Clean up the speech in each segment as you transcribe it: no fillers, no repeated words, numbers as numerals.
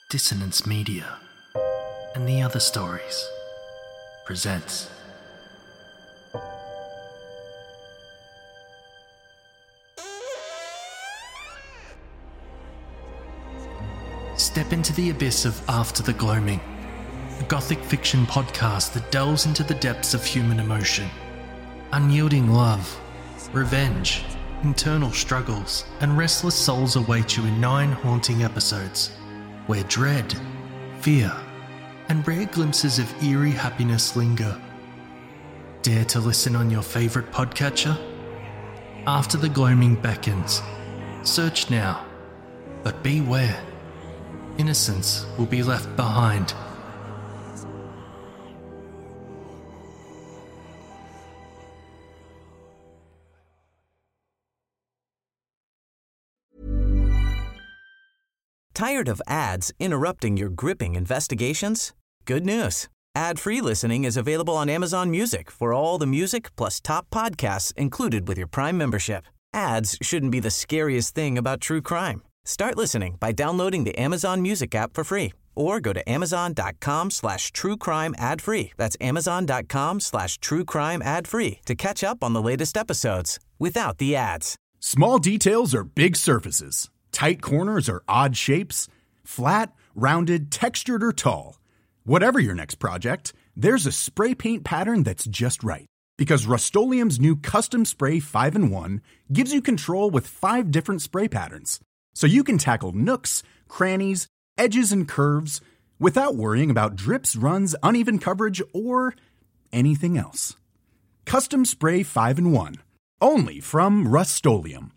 Dissonance Media and the Other Stories presents Step into the abyss of After the Gloaming, a gothic fiction podcast that delves into the depths of human emotion. Unyielding love, revenge, internal struggles, and restless souls await you in 9 haunting episodes, where dread, fear, and rare glimpses of eerie happiness linger. Dare to listen on your favourite podcatcher? After the Gloaming beckons. Search now, but beware. Innocence will be left behind. Tired of ads interrupting your gripping investigations? Good news. Ad-free listening is available on Amazon Music for all the music plus top podcasts included with your Prime membership. Ads shouldn't be the scariest thing about true crime. Start listening by downloading the Amazon Music app for free or go to amazon.com/truecrime ad-free. That's amazon.com/truecrime ad-free to catch up on the latest episodes without the ads. Small details are big surfaces. Tight corners are odd shapes. Flat, rounded, textured, or tall. Whatever your next project, there's a spray paint pattern that's just right. Because Rust-Oleum's new Custom Spray 5-in-1 gives you control with 5 different spray patterns. So you can tackle nooks, crannies, edges, and curves without worrying about drips, runs, uneven coverage, or anything else. Custom Spray 5-in-1. Only from Rust-Oleum.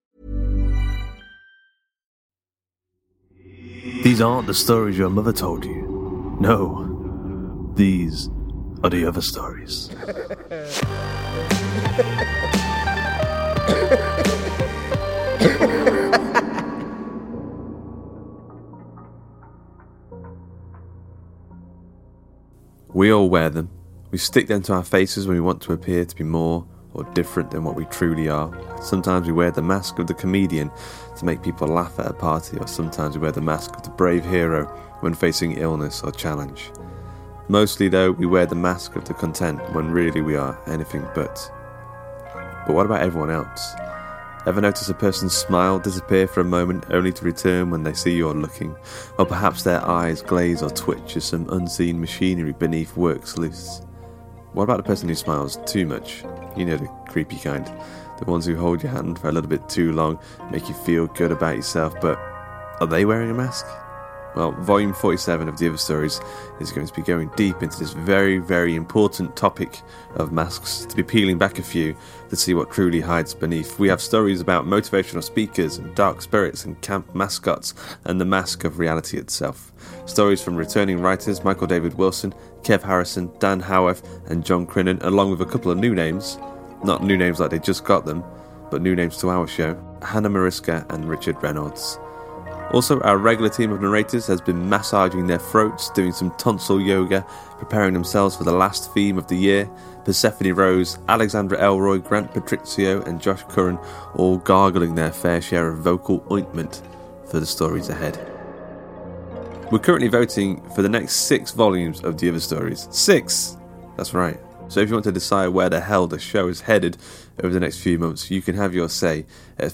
These aren't the stories your mother told you. No, these are the other stories. We all wear them. We stick them to our faces when we want to appear to be more or different than what we truly are. Sometimes we wear the mask of the comedian to make people laugh at a party, or sometimes we wear the mask of the brave hero when facing illness or challenge. Mostly though, we wear the mask of the content when really we are anything but. But what about everyone else? Ever notice a person's smile disappear for a moment only to return when they see you're looking? Or perhaps their eyes glaze or twitch as some unseen machinery beneath works loose? What about the person who smiles too much? You know, the creepy kind. The ones who hold your hand for a little bit too long, make you feel good about yourself, but are they wearing a mask? Well, volume 47 of The Other Stories is going to be going deep into this very, very important topic of masks, to be peeling back a few to see what truly hides beneath. We have stories about motivational speakers and dark spirits and camp mascots and the mask of reality itself. Stories from returning writers Michael David Wilson, Kev Harrison, Dan Howarth and John Crinan, along with a couple of new names. Not new names like they just got them, but new names to our show, Hannah Mariska and Richard Reynolds. Also, our regular team of narrators has been massaging their throats, doing some tonsil yoga, preparing themselves for the last theme of the year. Persephone Rose, Alexandra Elroy, Grant Patrizio and Josh Curran all gargling their fair share of vocal ointment for the stories ahead. We're currently voting for the next 6 volumes of The Other Stories. 6! That's right. So if you want to decide where the hell the show is headed over the next few months, you can have your say at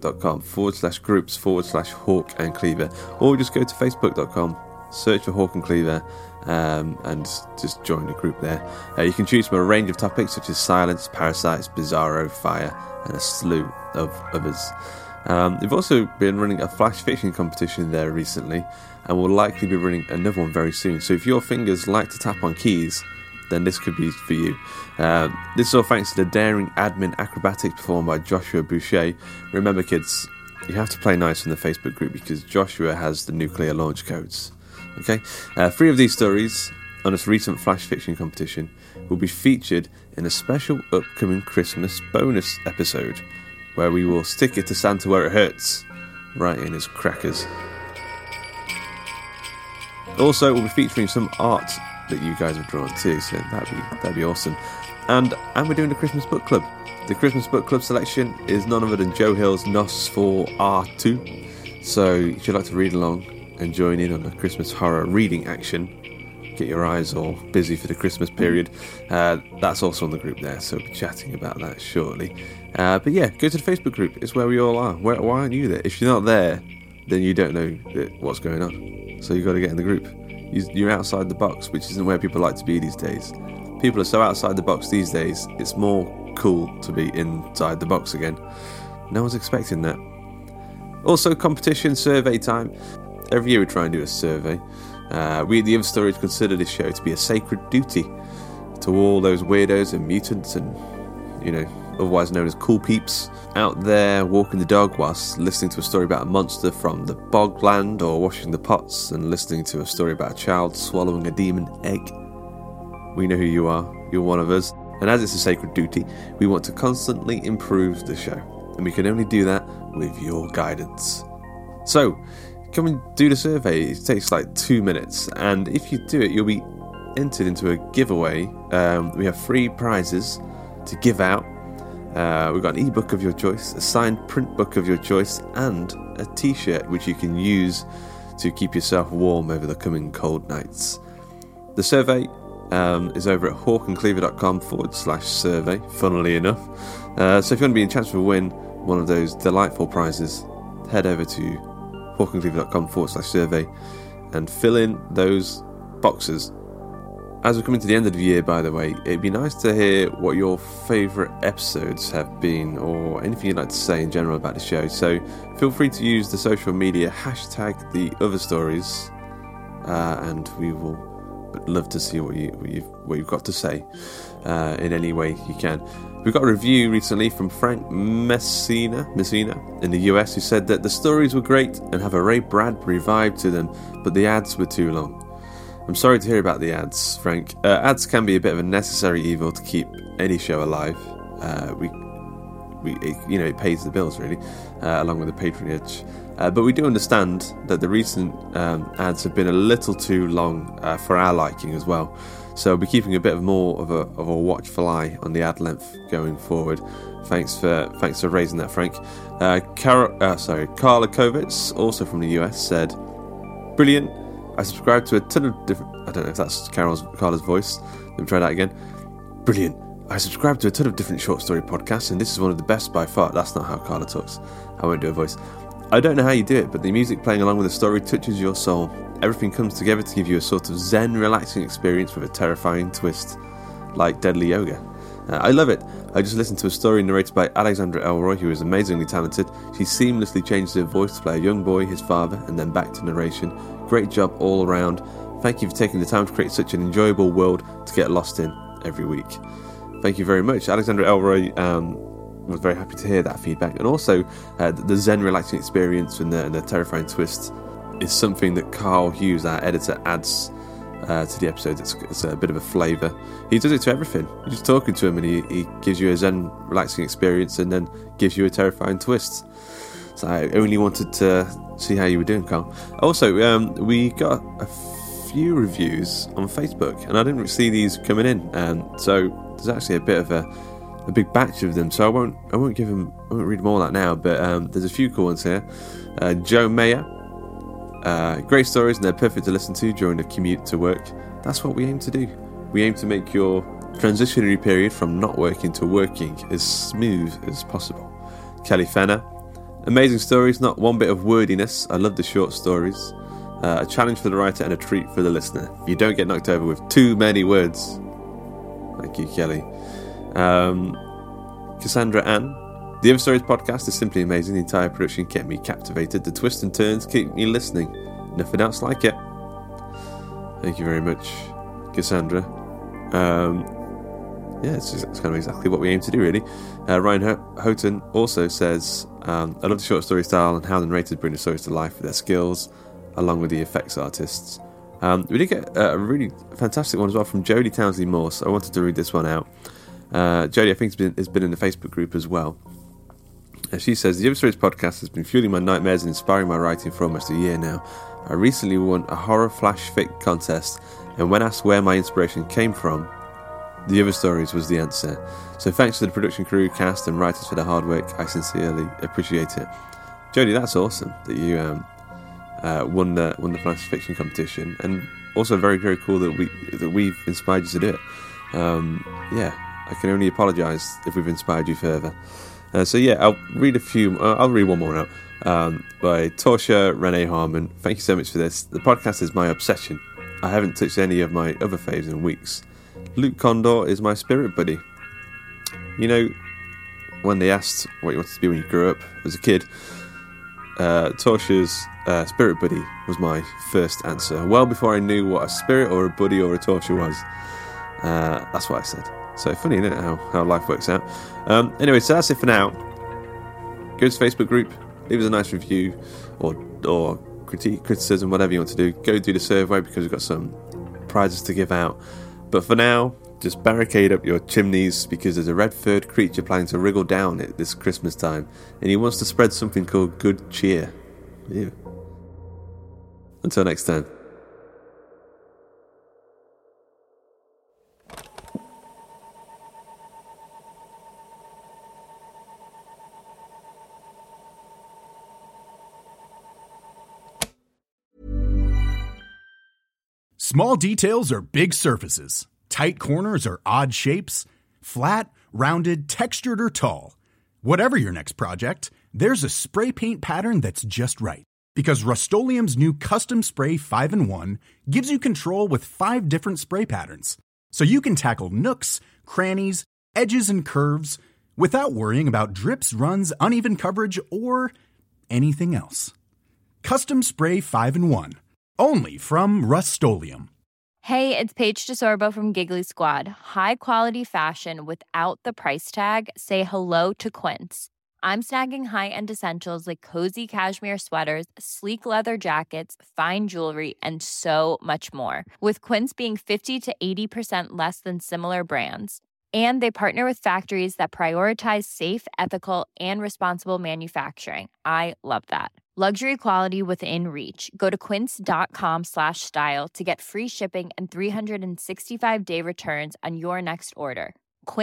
facebook.com/groups/Hawk and Cleaver, or just go to facebook.com, search for Hawk and Cleaver, and just join the group there. You can choose from a range of topics such as silence, parasites, bizarro, fire, and a slew of others. We've also been running a flash fiction competition there recently, and we'll likely be running another one very soon. So if your fingers like to tap on keys, then this could be for you. This is all thanks to the daring admin acrobatics performed by Joshua Boucher. Remember kids, you have to play nice in the Facebook group because Joshua has the nuclear launch codes. Okay, 3 of these stories on this recent flash fiction competition will be featured in a special upcoming Christmas bonus episode where we will stick it to Santa where it hurts, right in his crackers. Also, we'll be featuring some art that you guys have drawn too, so that'd be awesome. And we're doing the Christmas Book Club. The Christmas Book Club selection is none other than Joe Hill's Nos for R2. So if you'd like to read along and join in on the Christmas horror reading action, get your eyes all busy for the Christmas period, that's also on the group there, so we'll be chatting about that shortly. But yeah, go to the Facebook group. It's where we all are. Why aren't you there? If you're not there, then you don't know what's going on. So you've got to get in the group. You're outside the box, which isn't where people like to be these days. People are so outside the box these days, it's more cool to be inside the box again. No one's expecting that. Also, competition survey time. Every year we try and do a survey. We at the Other Stories consider this show to be a sacred duty to all those weirdos and mutants and, otherwise known as cool peeps out there walking the dog whilst listening to a story about a monster from the bogland, or washing the pots and listening to a story about a child swallowing a demon egg. We know who you are. You're one of us. And as it's a sacred duty, we want to constantly improve the show. And we can only do that with your guidance. So, come and do the survey. It takes like 2 minutes. And if you do it, you'll be entered into a giveaway. We have 3 prizes to give out. We've got an ebook of your choice, a signed print book of your choice, and a t-shirt which you can use to keep yourself warm over the coming cold nights. The survey is over at hawkandcleaver.com/survey, funnily enough. So if you want to be in chance to win one of those delightful prizes, head over to hawkandcleaver.com/survey and fill in those boxes. As we're coming to the end of the year, by the way, it'd be nice to hear what your favourite episodes have been, or anything you'd like to say in general about the show. So feel free to use the social media hashtag #TheOtherStories, and we will love to see what you've got to say in any way you can. We got a review recently from Frank Messina in the US, who said that the stories were great and have a Ray Bradbury vibe to them, but the ads were too long. I'm sorry to hear about the ads, Frank. Ads can be a bit of a necessary evil to keep any show alive. It pays the bills really, along with the patronage. But we do understand that the recent ads have been a little too long for our liking as well. So we'll be keeping a bit more of a watchful eye on the ad length going forward. Thanks for raising that, Frank. Carla Kovitz, also from the US, said, "Brilliant. I subscribe to a ton of different..." I don't know if that's Carla's voice. Let me try that again. "Brilliant. I subscribe to a ton of different short story podcasts, and this is one of the best by far." That's not how Carla talks. I won't do a voice. "I don't know how you do it, but the music playing along with the story touches your soul. Everything comes together to give you a sort of zen, relaxing experience with a terrifying twist, like Deadly Yoga. I love it. I just listened to a story narrated by Alexandra Elroy, who is amazingly talented. She seamlessly changes her voice to play a young boy, his father, and then back to narration. Great job all around. Thank you for taking the time to create such an enjoyable world to get lost in every week." Thank you very much. Alexandra Elroy was very happy to hear that feedback. And also, the zen, relaxing experience and the terrifying twist is something that Carl Hughes, our editor, adds to the episode. It's a bit of a flavour. He does it to everything. You're just talking to him and he gives you a zen, relaxing experience and then gives you a terrifying twist. So I only wanted to see how you were doing, Carl. Also, we got a few reviews on Facebook, and I didn't see these coming in. So there's actually a bit of a big batch of them. So I won't read them all out now. But there's a few cool ones here. Joe Mayer. Great stories, and they're perfect to listen to during the commute to work. That's what we aim to do. We aim to make your transitionary period from not working to working as smooth as possible. Kelly Fenner. Amazing stories, not one bit of wordiness. I love the short stories. A challenge for the writer and a treat for the listener. You don't get knocked over with too many words. Thank you, Kelly. Cassandra Ann. The Other Stories podcast is simply amazing. The entire production kept me captivated. The twists and turns keep me listening. Nothing else like it. Thank you very much, Cassandra. It's kind of exactly what we aim to do, really. Ryan Houghton also says, "I love the short story style and how the narrators bring the stories to life with their skills, along with the effects artists." We did get a really fantastic one as well from Jodie Townsley Morse. I wanted to read this one out. Jodie, I think, has been in the Facebook group as well. She says, "The Other Stories podcast has been fueling my nightmares and inspiring my writing for almost a year now. I recently won a horror flash fic contest, and when asked where my inspiration came from, The Other Stories was the answer. So thanks to the production crew, cast and writers for their hard work. I sincerely appreciate it." Jodie, that's awesome that you won the fantasy fiction competition, and also very, very cool that we've inspired you to do it. I can only apologise if we've inspired you further. I'll read I'll read one more now, by Torsha Renee Harmon. Thank you so much for this. The podcast is my obsession. I haven't touched any of my other faves in weeks. Luke Condor is my spirit buddy. You know, when they asked what you wanted to be when you grew up as a kid, Torsha's spirit buddy was my first answer, well before I knew what a spirit or a buddy or a Torsha was. That's what I said. So funny, isn't it, how life works out. Anyway, so that's it for now. Go to the Facebook group, leave us a nice review or criticism, whatever you want to do. Go do the survey because we've got some prizes to give out. But for now, just barricade up your chimneys because there's a red-furred creature planning to wriggle down it this Christmas time, and he wants to spread something called good cheer. Ew. Until next time. Small details are big surfaces. Tight corners are odd shapes. Flat, rounded, textured, or tall. Whatever your next project, there's a spray paint pattern that's just right. Because Rust-Oleum's new Custom Spray 5-in-1 gives you control with 5 different spray patterns. So you can tackle nooks, crannies, edges, and curves without worrying about drips, runs, uneven coverage, or anything else. Custom Spray 5-in-1. Only from Rust-Oleum. Hey, it's Paige DeSorbo from Giggly Squad. High quality fashion without the price tag. Say hello to Quince. I'm snagging high-end essentials like cozy cashmere sweaters, sleek leather jackets, fine jewelry, and so much more. With Quince being 50 to 80% less than similar brands. And they partner with factories that prioritize safe, ethical, and responsible manufacturing. I love that. Luxury quality within reach. Go to quince.com/style to get free shipping and 365-day returns on your next order.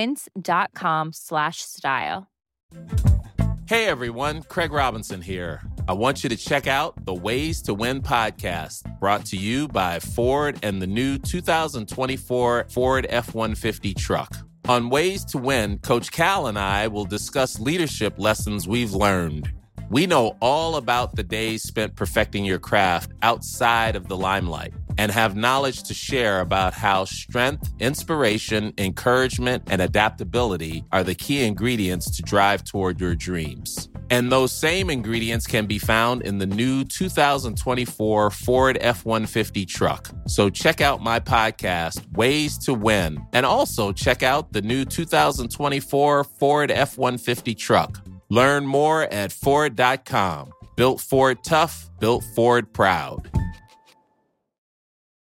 Quince.com/style. Hey everyone, Craig Robinson here. I want you to check out the Ways to Win podcast, brought to you by Ford and the new 2024 Ford F-150 truck. On Ways to Win, Coach Cal and I will discuss leadership lessons we've learned. We know all about the days spent perfecting your craft outside of the limelight and have knowledge to share about how strength, inspiration, encouragement, and adaptability are the key ingredients to drive toward your dreams. And those same ingredients can be found in the new 2024 Ford F-150 truck. So check out my podcast, Ways to Win, and also check out the new 2024 Ford F-150 truck. Learn more at Ford.com. Built Ford tough, built Ford proud.